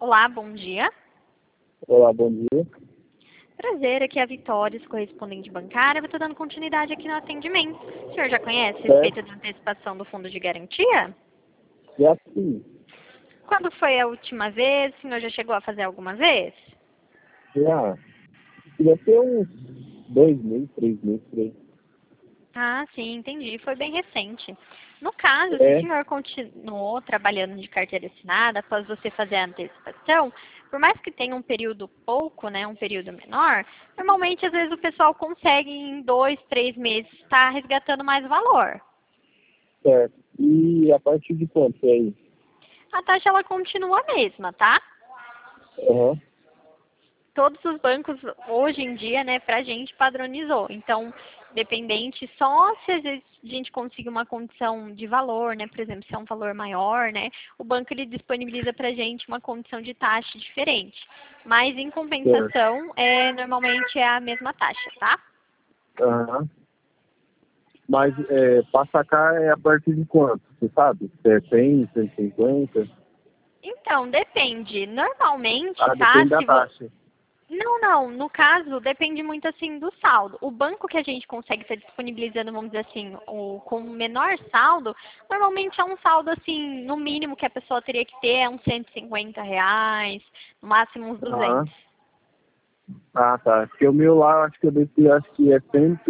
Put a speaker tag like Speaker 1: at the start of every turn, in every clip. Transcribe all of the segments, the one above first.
Speaker 1: Olá, bom dia.
Speaker 2: Olá, bom dia.
Speaker 1: Prazer, aqui é a Vitória, correspondente bancária. Eu estou dando continuidade aqui no atendimento. O senhor já conhece a respeito da antecipação do fundo de garantia?
Speaker 2: Já sim,
Speaker 1: Quando foi a última vez? O senhor já chegou a fazer alguma vez?
Speaker 2: já. Deve ter uns 2 meses, 3 meses por aí.
Speaker 1: Ah, sim, entendi. Foi bem recente. No caso, se o
Speaker 2: É,
Speaker 1: senhor continuou trabalhando de carteira assinada após você fazer a antecipação, por mais que tenha um período pouco, né, um período menor, normalmente às vezes o pessoal consegue em 2, 3 meses estar resgatando mais valor.
Speaker 2: certo. E a partir de quanto é aí?
Speaker 1: A taxa ela continua a mesma, tá?
Speaker 2: Aham,
Speaker 1: Todos os bancos hoje em dia, né, pra gente padronizou. Então, dependente só se às vezes a gente conseguir uma condição de valor, né, por exemplo, se é um valor maior, né, o banco ele disponibiliza pra gente uma condição de taxa diferente. Mas em
Speaker 2: certo.
Speaker 1: compensação, normalmente é a mesma taxa, tá?
Speaker 2: Aham. Mas para sacar é a partir de quanto? Você sabe? Se é 100, 150?
Speaker 1: Então, depende. Normalmente,
Speaker 2: Ah,
Speaker 1: tá?
Speaker 2: depende da
Speaker 1: Se vo...
Speaker 2: taxa.
Speaker 1: Não, não. No caso, depende muito assim do saldo. O banco que a gente consegue estar disponibilizando, vamos dizer assim, com o menor saldo, normalmente é um saldo assim, no mínimo que a pessoa teria que ter é uns R$ 150, no máximo uns 200.
Speaker 2: Aham. Ah, tá. Porque o meu lá, eu acho que eu desci, acho que é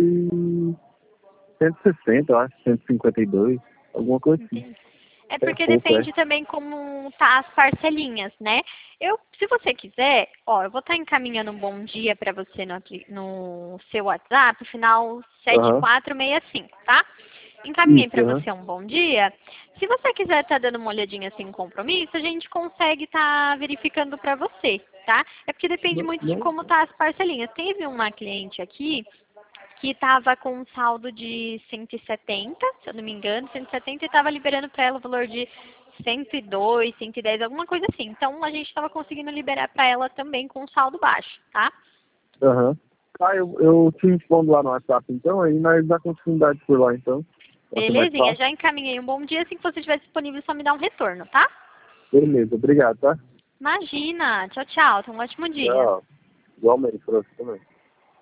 Speaker 2: 160, eu acho, 152, alguma coisa assim.
Speaker 1: Entendi. É
Speaker 2: É
Speaker 1: porque
Speaker 2: pouco, é.
Speaker 1: depende também como tá as parcelinhas, né? Se você quiser, ó, eu vou estar encaminhando um bom dia para você no seu WhatsApp, final
Speaker 2: Aham.
Speaker 1: 7465, tá? Encaminhei
Speaker 2: Isso,
Speaker 1: para
Speaker 2: aham.
Speaker 1: você um bom dia. Se você quiser estar dando uma olhadinha sem compromisso, a gente consegue estar verificando para você, tá? É porque depende
Speaker 2: Não,
Speaker 1: muito de
Speaker 2: não.
Speaker 1: como tá as parcelinhas. Teve uma cliente aqui que estava com um saldo de 170, se eu não me engano, 170 e estava liberando para ela o valor de 102, 110, alguma coisa assim. Então a gente estava conseguindo liberar para ela também com um saldo baixo, tá?
Speaker 2: Aham. Tá, eu te respondo lá no WhatsApp, então, aí nós dá continuidade por lá, então. Vai ser mais
Speaker 1: Belezinha,
Speaker 2: fácil.
Speaker 1: já encaminhei um bom dia, assim que você estiver disponível, só me dá um retorno, tá?
Speaker 2: Beleza, obrigado, tá?
Speaker 1: Imagina, tchau, tchau, tenha um ótimo dia.
Speaker 2: Tchau. Igualmente, pra você também.